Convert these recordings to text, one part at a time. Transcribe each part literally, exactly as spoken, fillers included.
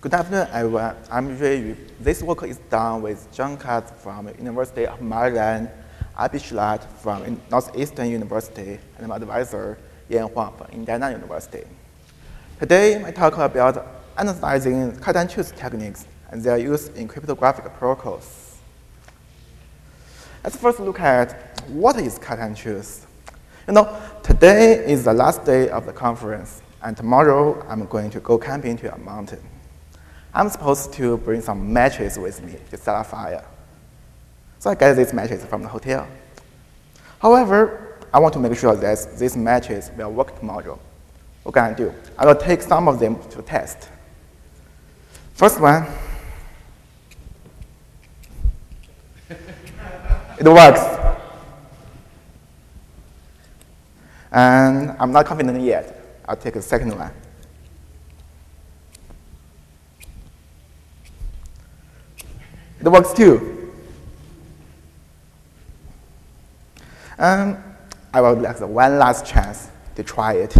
Good afternoon, everyone. I'm Rui Yu. This work is done with John Katz from University of Maryland, Abi Shlat from Northeastern University, and my advisor, Yan Huang from Indiana University. Today, my talk about analyzing cut and choose techniques and their use in cryptographic protocols. Let's first look at what is cut and choose. You know, today is the last day of the conference, and tomorrow I'm going to go camping to a mountain. I'm supposed to bring some matches with me to start a fire. So I get these matches from the hotel. However, I want to make sure that these matches will work tomorrow. What can I do? I will take some of them to test. First one, it works. And I'm not confident yet. I'll take a second one. It works too. And I will like the one last chance to try it.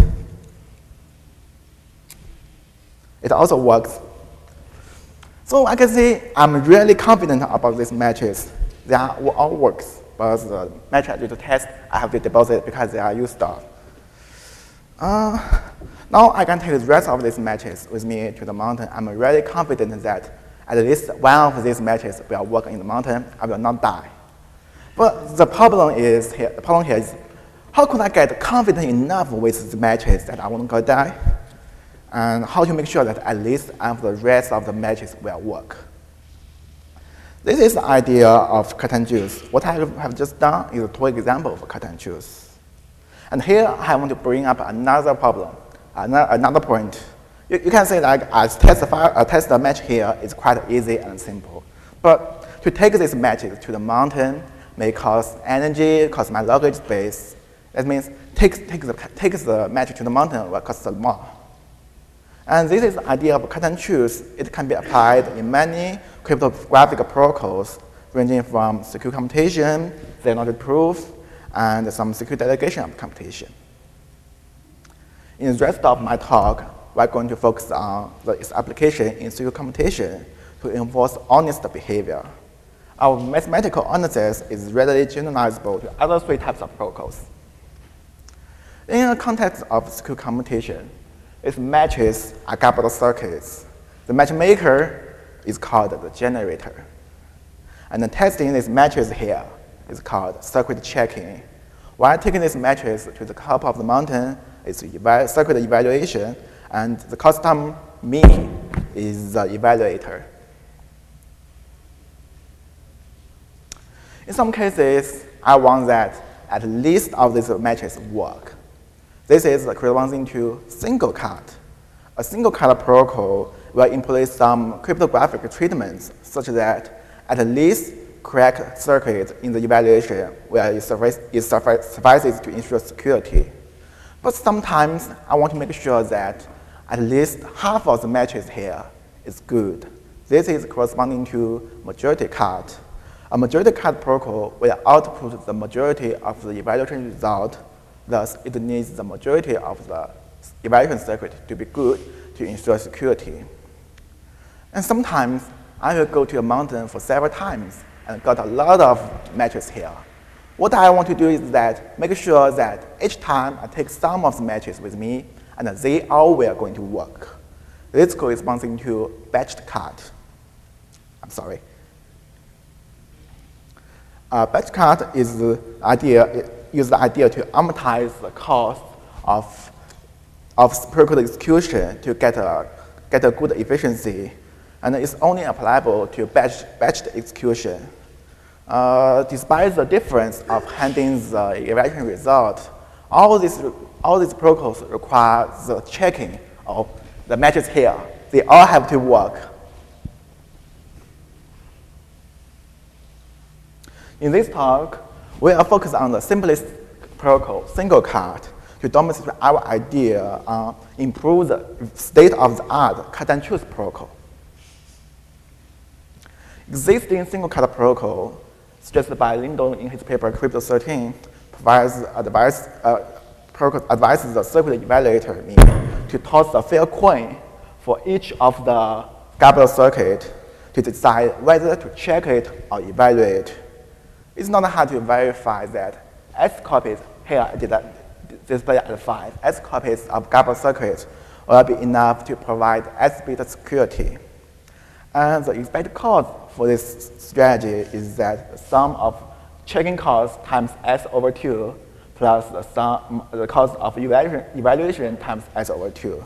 It also works. So I can say I'm really confident about these matches. They are all works, but the match I did to test, I have to deposit because they are used up. Uh, now I can take the rest of these matches with me to the mountain. I'm really confident that at least one of these matches will work in the mountain. I will not die. But the problem is here. The problem here is, how could I get confident enough with the matches that I won't go die? And how to make sure that at least of the rest of the matches will work? This is the idea of cut and choose. What I have just done is a two example for cut and choose. And here I want to bring up another problem, another, another point. You, you can say like a test, file, a test match here is quite easy and simple. But to take these matches to the mountain may cost energy, cost my luggage space. That means take, take, the, take the match to the mountain will cost more. And this is the idea of cut and choose. It can be applied in many cryptographic protocols, ranging from secure computation, zero-knowledge proof, and some secure delegation of computation. In the rest of my talk, we're going to focus on the, its application in secure computation to enforce honest behavior. Our mathematical analysis is readily generalizable to other three types of protocols. In the context of secure computation, its matches are coupled circuits. The matchmaker is called the generator. And the testing these matches here is called circuit checking. While taking these matches to the top of the mountain, it's circuit evaluation, and the custom me is the evaluator. In some cases, I want that at least of these matches work. This is corresponding to single cut. A single cut protocol will employ some cryptographic treatments such that at least crack circuit in the evaluation where it, suffice, it suffices to ensure security. But sometimes I want to make sure that at least half of the matches here is good. This is corresponding to majority cut. A majority cut protocol will output the majority of the evaluation result. Thus, it needs the majority of the evaluation circuit to be good to ensure security. And sometimes I will go to a mountain for several times and got a lot of matches here. What I want to do is that make sure that each time I take some of the matches with me, and they all were going to work. This corresponds to batched cut. I'm sorry. Uh, batch cut is the idea, is the idea to amortize the cost of, of protocol execution to get a, get a good efficiency. And it's only applicable to batch, batched execution. Uh, despite the difference of handling the evaluation result, all these, all these protocols require the checking of the matches here. They all have to work. In this talk, we are focused on the simplest protocol, single cut, to demonstrate our idea on improve the state-of-the-art cut and choose protocol. Existing single cut protocol, suggested by Lindon in his paper Crypto thirteen, provides advice, uh, advises the circuit evaluator to toss a fair coin for each of the Gabler circuit to decide whether to check it or evaluate. It's not hard to verify that S copies here displayed at five, S copies of Gabler circuit will be enough to provide S bit security. And the expected cost for this strategy is that the sum of checking cost times S over two plus the sum, the cost of evaluation, evaluation times S over two.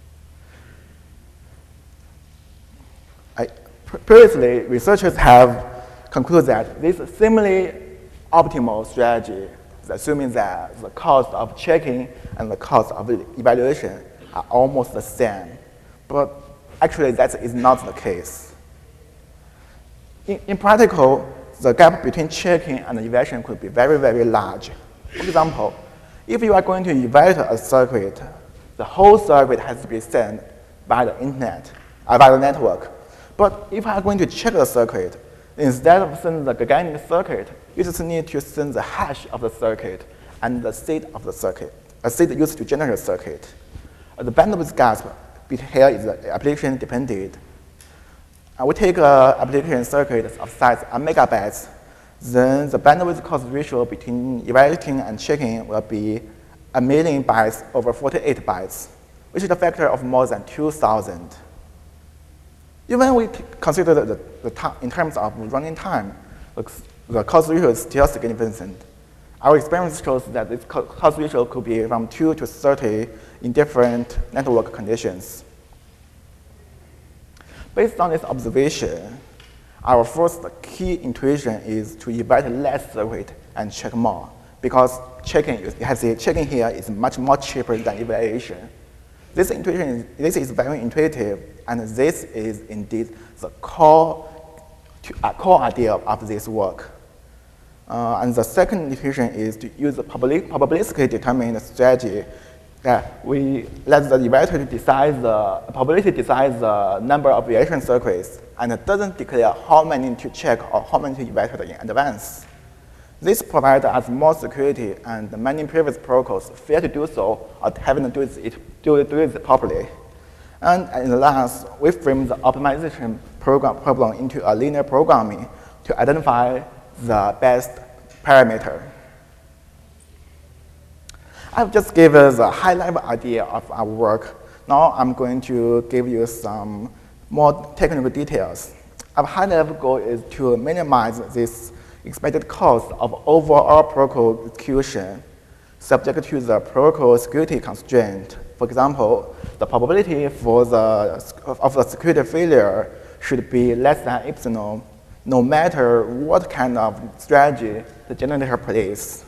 I, previously, researchers have concluded that this seemingly optimal strategy is assuming that the cost of checking and the cost of evaluation are almost the same. But actually, that is not the case. In, in practical, the gap between checking and evaluation could be very, very large. For example, if you are going to evaluate a circuit, the whole circuit has to be sent by the internet, uh, by the network. But if you are going to check the circuit, instead of sending the gigantic circuit, you just need to send the hash of the circuit and the state of the circuit, a state used to generate the circuit. Uh, the bandwidth gap here is application dependent. Uh, we take an application circuit of size a megabytes, then the bandwidth cost ratio between evaluating and checking will be a million bytes over forty-eight bytes, which is a factor of more than two thousand. Even we consider the, the time in terms of running time, the, the cost ratio is still significant. Our experience shows that this cost ratio could be from two to thirty in different network conditions. Based on this observation, our first key intuition is to evaluate less circuit and check more, because checking, has a, checking here is much more cheaper than evaluation. This intuition, this is very intuitive, and this is indeed the core, to, uh, core idea of this work. Uh, and the second intuition is to use the probabilistically determined strategy that we let the evaluator decide the probability decides the number of evaluation circuits, and it doesn't declare how many to check or how many to evaluate in advance. This provides us more security, and many previous protocols fail to do so or haven't do it, do it, do it properly. And in the last, we frame the optimization program problem into a linear programming to identify the best parameter. I've just given us a high-level idea of our work. Now I'm going to give you some more technical details. Our high-level goal is to minimize this expected cost of overall protocol execution subject to the protocol security constraint. For example, the probability for the, of the security failure should be less than epsilon, no matter what kind of strategy the generator plays.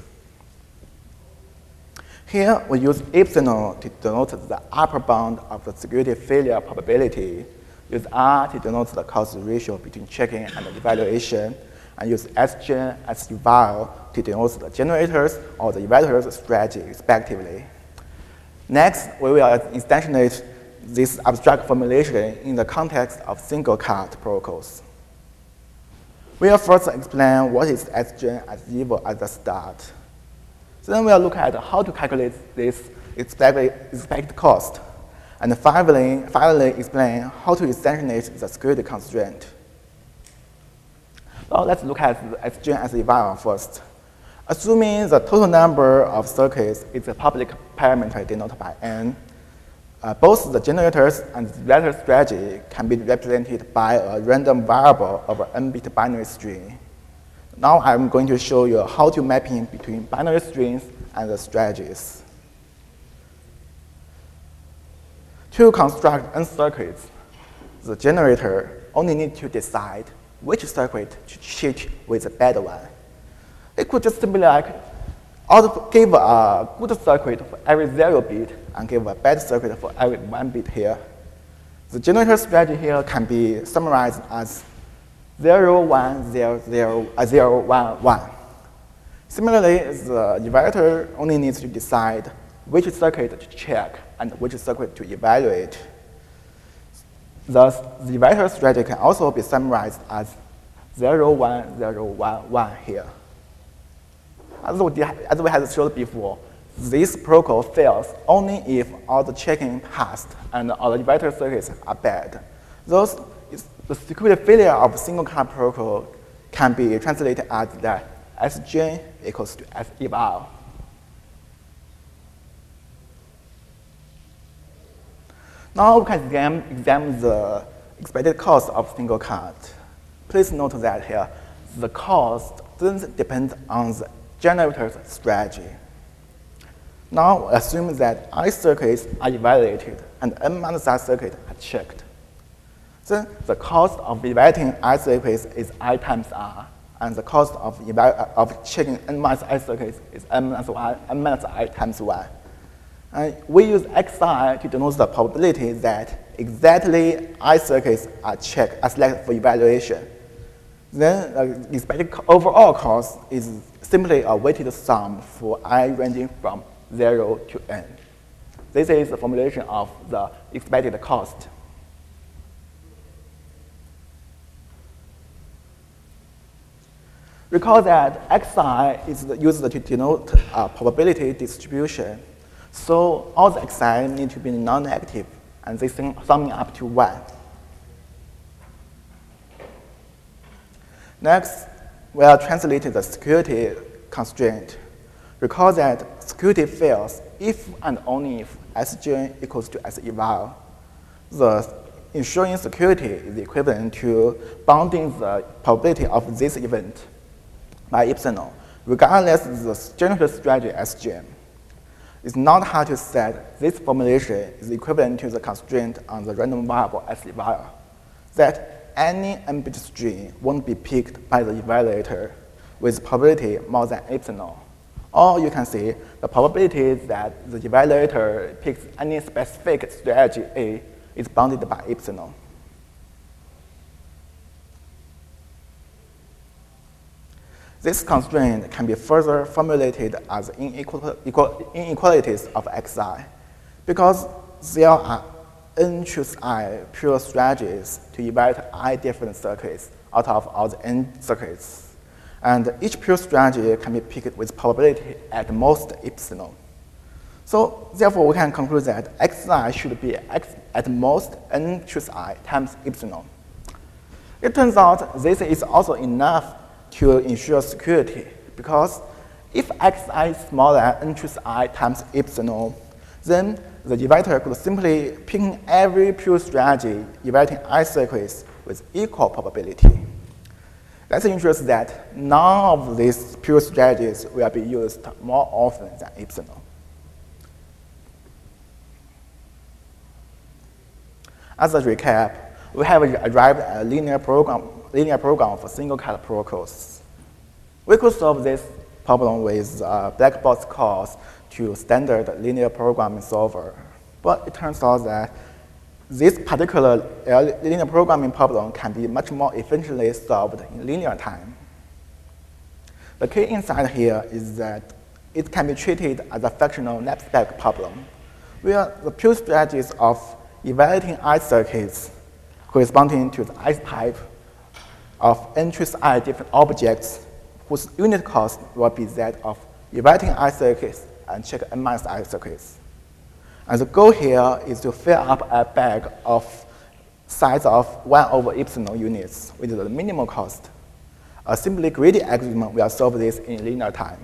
Here, we use epsilon to denote the upper bound of the security failure probability, use R to denote the cost ratio between checking and evaluation, and use Sgen as eval to denote the generators or the evaluator's strategy, respectively. Next, we will instantiate this abstract formulation in the context of single-cut protocols. We will first explain what is Sgen as eval at the start. Then we'll look at how to calculate this expected, expected cost. And finally, finally explain how to instantiate the security constraint. Well, let's look at the Sgen as eval first. Assuming the total number of circuits is a public parameter denoted by n, uh, both the generators and the evaluator strategy can be represented by a random variable of an n-bit binary string. Now I'm going to show you how to map in between binary strings and the strategies. To construct n circuits, the generator only needs to decide which circuit to cheat with a bad one. It could just be like, I'll give a good circuit for every zero bit and give a bad circuit for every one bit here. The generator strategy here can be summarized as zero, one, zero, zero, uh, zero, one, one. Similarly, the evaluator only needs to decide which circuit to check and which circuit to evaluate. Thus, the evaluator strategy can also be summarized as zero, one, zero, one, one here. As we, as we had showed before, this protocol fails only if all the checking passed and all the evaluator circuits are bad. Those, the security failure of a single card protocol can be translated as that sgen equals to seval. Now we can examine, examine the expected cost of single card. Please note that here, the cost doesn't depend on the generator's strategy. Now assume that I circuits are evaluated and n minus I circuits are checked. Then the cost of evaluating I circuits is I times R, and the cost of, of checking n minus I circuits is n minus, y, n minus I times y. And we use xi to denote the probability that exactly I circuits are checked, are selected for evaluation. Then the expected overall cost is simply a weighted sum for I ranging from zero to n. This is the formulation of the expected cost. Recall that xi is used to denote a probability distribution. So all the xi need to be non-negative, and they summing up to one. Next, we are translating the security constraint. Recall that security fails if and only if sgen equals to seval. The ensuring security is equivalent to bounding the probability of this event by epsilon, regardless of the generator strategy sgen. It's not hard to set this formulation is equivalent to the constraint on the random variable seval, that any n-bit string won't be picked by the evaluator with probability more than epsilon. Or you can see the probability that the evaluator picks any specific strategy A is bounded by epsilon. This constraint can be further formulated as inequal, equal, inequalities of xi, because there are n choose I pure strategies to evaluate I different circuits out of all the n circuits. And each pure strategy can be picked with probability at most epsilon. So therefore, we can conclude that xi should be x at most n choose I times epsilon. It turns out this is also enough to ensure security, because if xi is smaller than n choose I times epsilon, then the evaluator could simply pick every pure strategy evaluating I circuits with equal probability. That ensures that none of these pure strategies will be used more often than epsilon. As a recap, we have arrived at a linear program, linear program for single card protocols. We could solve this problem with a black box calls to standard linear programming solver. But it turns out that this particular linear programming problem can be much more efficiently solved in linear time. The key insight here is that it can be treated as a functional knapsack problem, where the pure strategies of evaluating I circuits corresponding to the I type of n choose I different objects whose unit cost will be that of evaluating I circuits and check n minus I circuits. And the goal here is to fill up a bag of size of one over epsilon units with the minimal cost. A simply greedy algorithm will solve this in linear time.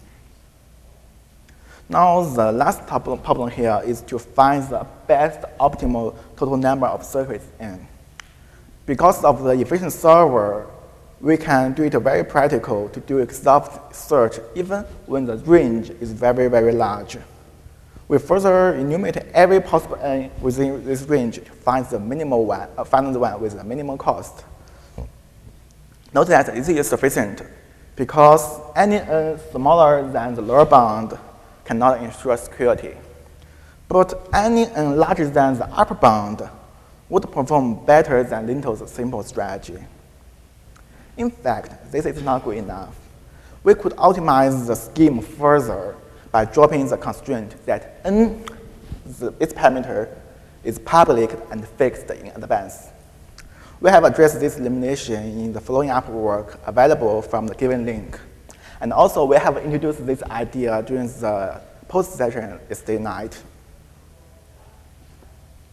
Now the last problem here is to find the best optimal total number of circuits n. Because of the efficient solver, we can do it very practical to do exhaustive search even when the range is very, very large. We further enumerate every possible n within this range to find the minimal one, uh, find the one with the minimal cost. Note that this is sufficient because any n smaller than the lower bound cannot ensure security. But any n larger than the upper bound would perform better than Linto's simple strategy. In fact, this is not good enough. We could optimize the scheme further by dropping the constraint that n, the, its parameter, is public and fixed in advance. We have addressed this elimination in the following up work available from the given link. And also, we have introduced this idea during the post session yesterday night.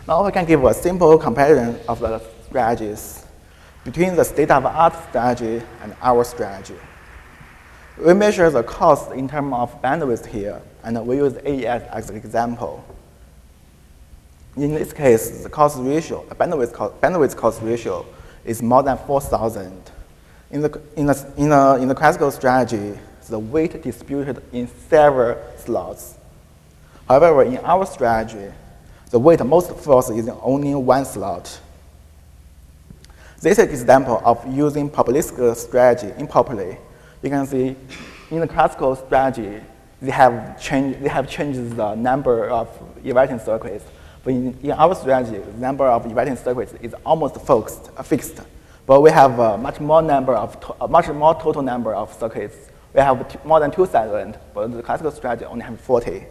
Now we can give a simple comparison of the strategies between the state-of-the-art strategy and our strategy. We measure the cost in terms of bandwidth here, and we use A E S as an example. In this case, the cost ratio, the bandwidth cost, bandwidth cost ratio is more than four thousand. In the, in, the, in, the, in the classical strategy, the weight distributed in several slots. However, in our strategy, the weight most falls is in only one slot. This is an example of using probabilistic strategy improperly. You can see in the classical strategy, they have changed, they have changed the number of evaluating circuits. But in, in our strategy, the number of evaluating circuits is almost fixed, uh, fixed. But we have a much more number of, to, a much more total number of circuits. We have t more than two thousand, but the classical strategy only have forty.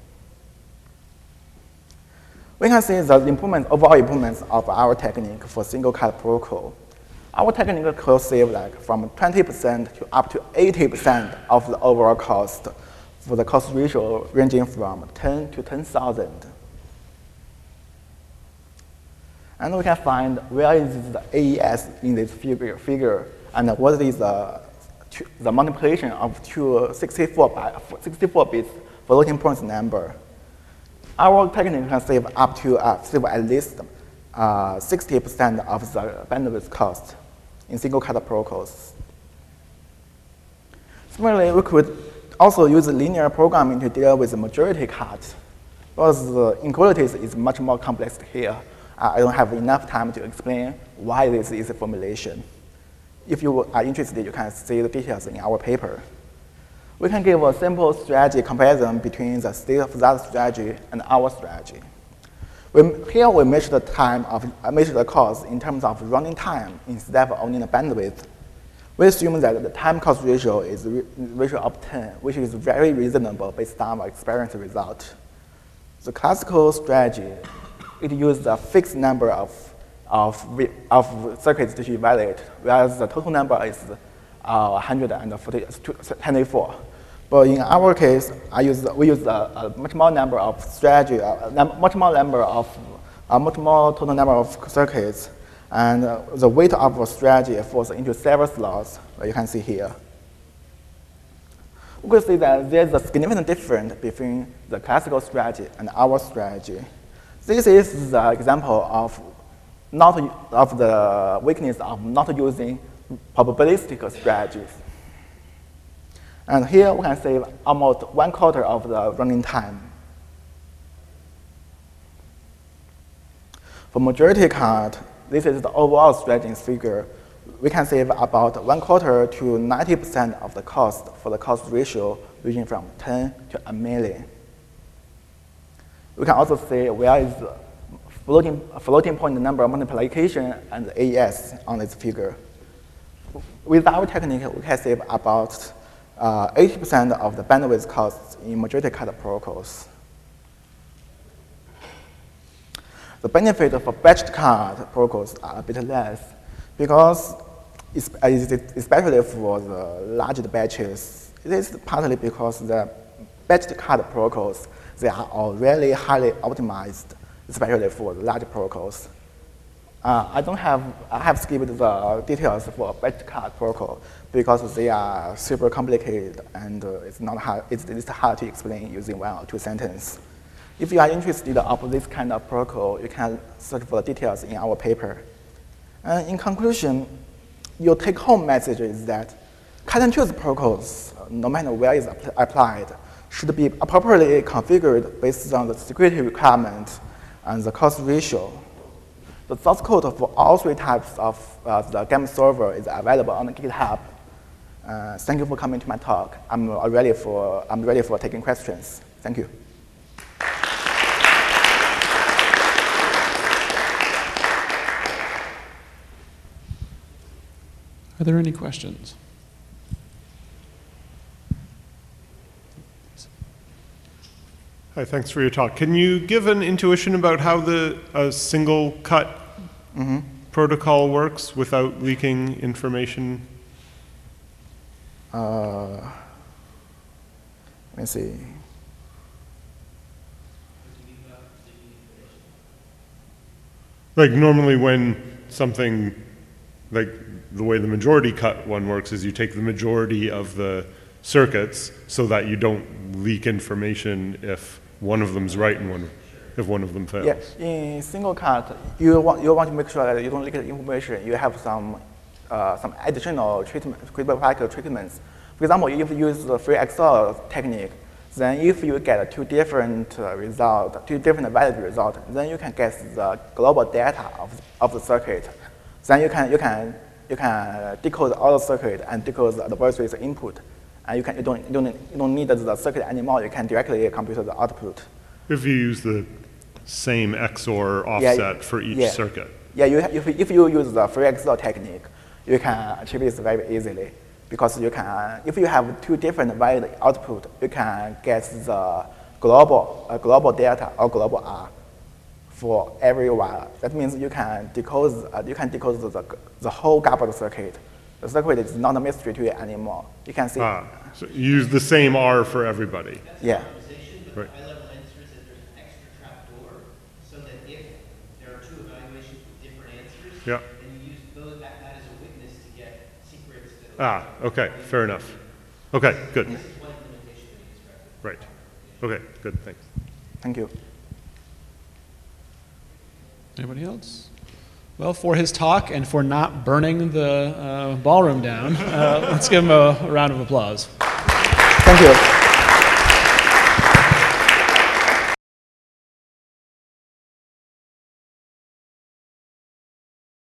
We can see the improvements, overall improvements of our technique for single cut protocol. Our technique could save like from twenty percent to up to eighty percent of the overall cost, for the cost ratio ranging from ten to ten thousand. And we can find where is the A E S in this figure, figure and what is the, the multiplication of two sixty-four bits floating point number. Our technique can save up to uh, save at least sixty percent uh, of the bandwidth cost in single cut protocols. Similarly, we could also use linear programming to deal with the majority cut, because the inequalities is much more complex here. Uh, I don't have enough time to explain why this is a formulation. If you are interested, you can see the details in our paper. We can give a simple strategy comparison between the state-of-the-art strategy and our strategy. We, here we measure the time of uh, measure the cost in terms of running time instead of only the bandwidth. We assume that the time cost ratio is a ratio of ten, which is very reasonable based on our experience result. The classical strategy, it uses a fixed number of, of, of circuits to evaluate, whereas the total number is uh, one hundred forty-four. But in our case, I use, we use a, a much more number of strategy, a much more number of, a much more total number of circuits, and uh, the weight of a strategy falls into several slots, that you can see here. We could see that there's a significant difference between the classical strategy and our strategy. This is the example of not of the weakness of not using probabilistic strategies. And here we can save almost one quarter of the running time. For majority cut, this is the overall strategy figure. We can save about one quarter to ninety percent of the cost for the cost ratio ranging from ten to a million. We can also see where is the floating, floating point number multiplication and the A E S on this figure. With our technique, we can save about eighty percent uh, of the bandwidth costs in majority cut protocols. The benefit of batched cut protocols are a bit less, because especially for the larger batches, it is partly because the batched cut protocols, they are already highly optimized, especially for the large protocols. Uh, I don't have, I have skipped the details for batch cut protocol because they are super complicated and uh, it's not hard, it's, it's hard to explain using one or two sentences. If you are interested in this kind of protocol, you can search for the details in our paper. And in conclusion, your take-home message is that cut and choose protocols, no matter where it's applied, should be appropriately configured based on the security requirement and the cost ratio. The source code for all three types of uh, the game solver is available on the GitHub. Uh, thank you for coming to my talk. I'm ready for, I'm ready for taking questions. Thank you. Are there any questions? Hi, thanks for your talk. Can you give an intuition about how the uh, single cut mm-hmm. protocol works without leaking information? Uh, let me see. Like normally when something, like the way the majority cut one works is you take the majority of the circuits so that you don't leak information if one of them's right and one, if one of them fails. Yeah, in single cut, you want, you want to make sure that you don't leak the information. You have some, uh, some additional treatment, cryptographic treatments. For example, if you use the free X O R technique, then if you get two different uh, results, two different valid results, then you can get the global data of, of the circuit. Then you can, you can, you can decode all the circuit and decode the adversary's input. And you, can, you, don't, you, don't, you don't need the circuit anymore. You can directly compute the output. If you use the same X O R offset yeah, for each yeah. circuit. Yeah, you, if, if you use the free X O R technique, you can achieve this very easily. Because you can, if you have two different valid output, you can get the global, uh, global data or global R for every wire. That means you can decode, uh, you can decode the, the whole garbled circuit. The circuit is not a mystery to you anymore. You can see. Ah, so you use the same R for everybody. Yeah. Right. High-level answer is that there's an extra trapdoor, so that if there are two evaluations with different answers, Yeah. then you use those, that, that as a witness to get secrets that Ah, okay, fair enough. Okay, good. This is one implementation that you described. Right. Okay, good, thanks. Thank you. Anybody else? Well, for his talk and for not burning the uh, ballroom down, uh, let's give him a, a round of applause. Thank you.